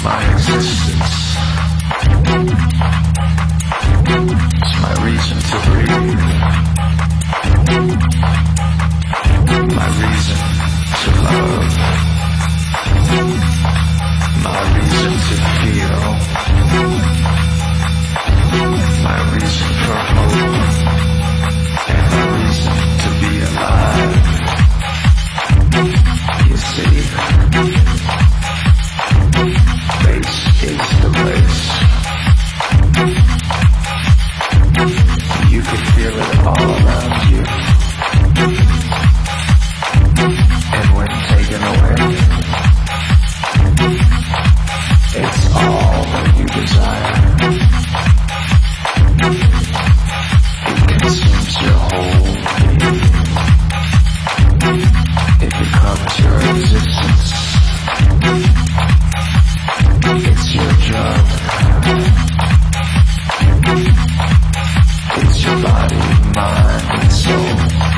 my existence. It's my reason to breathe. My reason to love. My reason to feel. My reason for hope. And my reason to be alive. You see, space is the place. You can feel it all around you. And when taken away, it's all that you desire. It consumes your whole being. It becomes your existence. It's your job. It's your body, mind, and soul.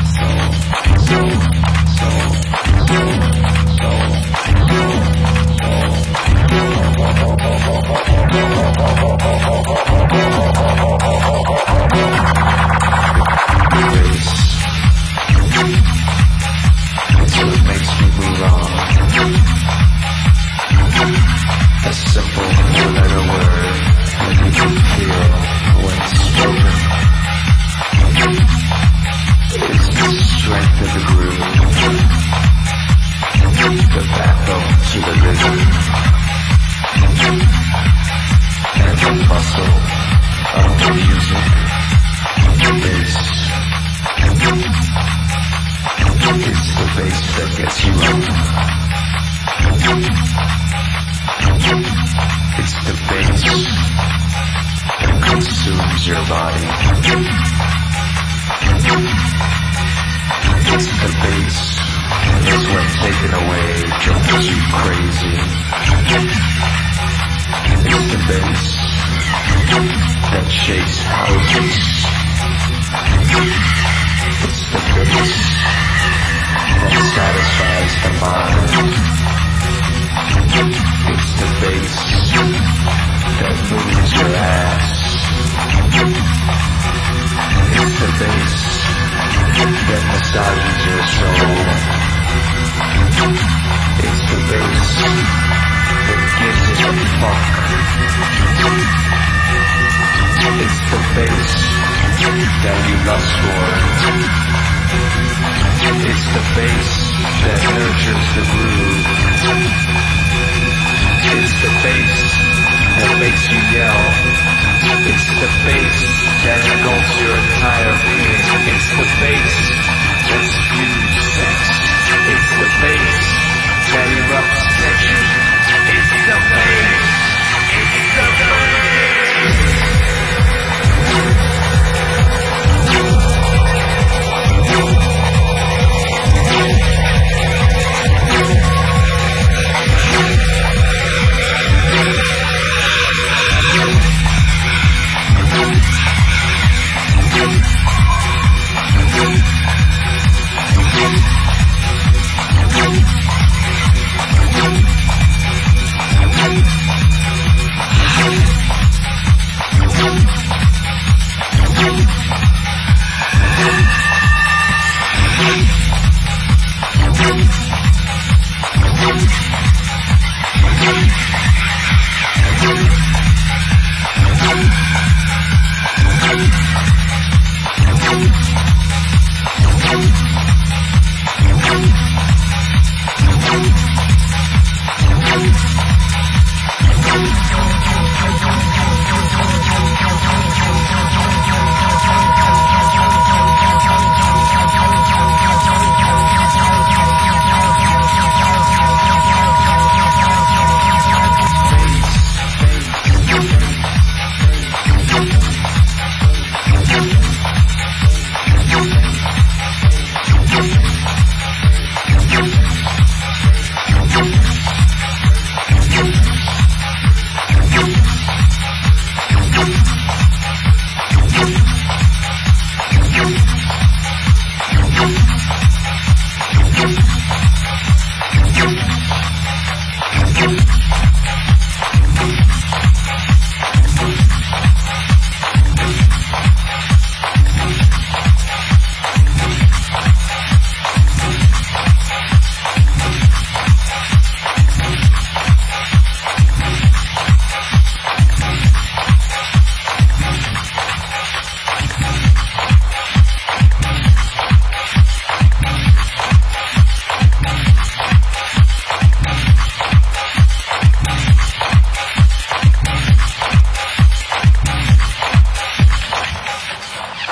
It's what makes me move on. A simple four-letter word that you can feel when spoken. It's the strength of the groove, the backbone to the rhythm, and the muscle of the music. The bass. It's the bass that gets you up. It's the bass that consumes your body. It's the bass that when taken away drives you crazy. It's the bass that shakes houses. It's the bass that satisfies the mind. It's the bass that moves your ass. It's the bass that massages your soul. It's the bass that gives it a fuck. It's the bass that you lust for. It's the bass that nurtures the groove.